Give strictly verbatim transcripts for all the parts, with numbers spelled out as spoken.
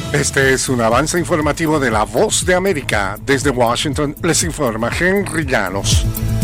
Este es un avance informativo de La Voz de América. Desde Washington les informa Henry Llanos.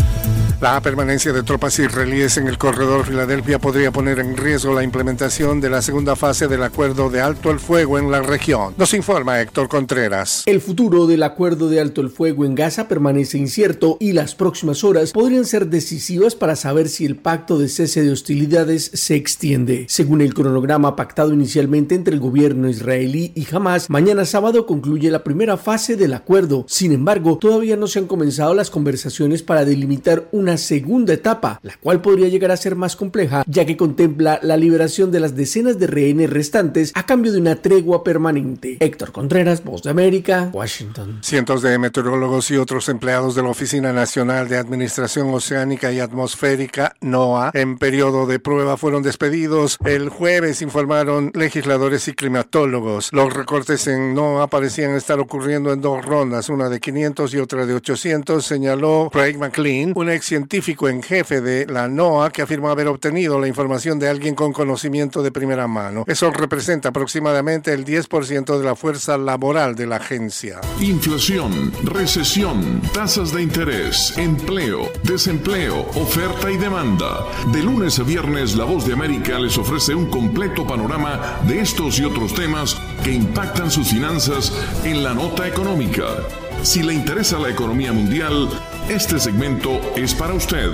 La permanencia de tropas israelíes en el corredor Filadelfia podría poner en riesgo la implementación de la segunda fase del acuerdo de alto el fuego en la región. Nos informa Héctor Contreras. El futuro del acuerdo de alto el fuego en Gaza permanece incierto y las próximas horas podrían ser decisivas para saber si el pacto de cese de hostilidades se extiende. Según el cronograma pactado inicialmente entre el gobierno israelí y Hamas, mañana sábado concluye la primera fase del acuerdo. Sin embargo, todavía no se han comenzado las conversaciones para delimitar un una segunda etapa, la cual podría llegar a ser más compleja, ya que contempla la liberación de las decenas de rehenes restantes a cambio de una tregua permanente. Héctor Contreras, Voz de América, Washington. Cientos de meteorólogos y otros empleados de la Oficina Nacional de Administración Oceánica y Atmosférica, NOAA, en periodo de prueba fueron despedidos el jueves, informaron legisladores y climatólogos. Los recortes en NOAA parecían estar ocurriendo en dos rondas, una de quinientos y otra de ochocientos, señaló Craig McLean, un ex científico en jefe de la NOAA que afirmó haber obtenido la información de alguien con conocimiento de primera mano. Eso representa aproximadamente el diez por ciento de la fuerza laboral de la agencia. Inflación, recesión, tasas de interés, empleo, desempleo, oferta y demanda. De lunes a viernes, La Voz de América les ofrece un completo panorama de estos y otros temas que impactan sus finanzas en la nota económica. Si le interesa la economía mundial, este segmento es para usted.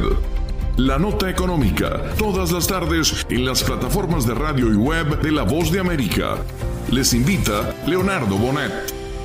La Nota Económica, todas las tardes en las plataformas de radio y web de La Voz de América. Les invita Leonardo Bonet.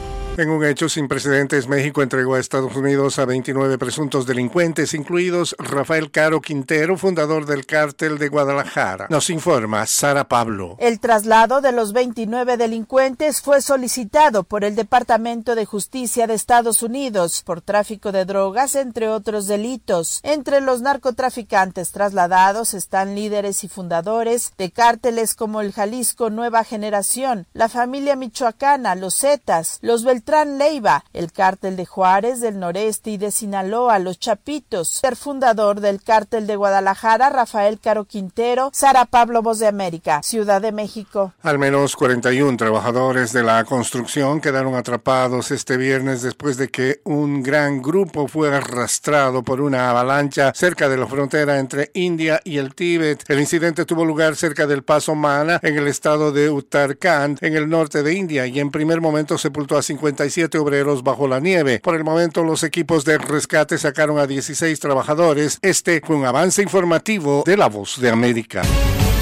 En un hecho sin precedentes, México entregó a Estados Unidos a veintinueve presuntos delincuentes, incluidos Rafael Caro Quintero, fundador del Cártel de Guadalajara. Nos informa Sara Pablo. El traslado de los veintinueve delincuentes fue solicitado por el Departamento de Justicia de Estados Unidos por tráfico de drogas, entre otros delitos. Entre los narcotraficantes trasladados están líderes y fundadores de cárteles como el Jalisco Nueva Generación, la familia michoacana, los Zetas, los Beltrán Leiva, el cártel de Juárez, del Noreste y de Sinaloa, los Chapitos. El fundador del cártel de Guadalajara, Rafael Caro Quintero. Sara Pablo, Voz de América, Ciudad de México. Al menos cuarenta y uno trabajadores de la construcción quedaron atrapados este viernes después de que un gran grupo fue arrastrado por una avalancha cerca de la frontera entre India y el Tíbet. El incidente tuvo lugar cerca del Paso Mana, en el estado de Uttarakhand, en el norte de India, y en primer momento sepultó a cincuenta y siete obreros bajo la nieve. Por el momento, los equipos de rescate sacaron a dieciséis trabajadores. Este fue un avance informativo de La Voz de América.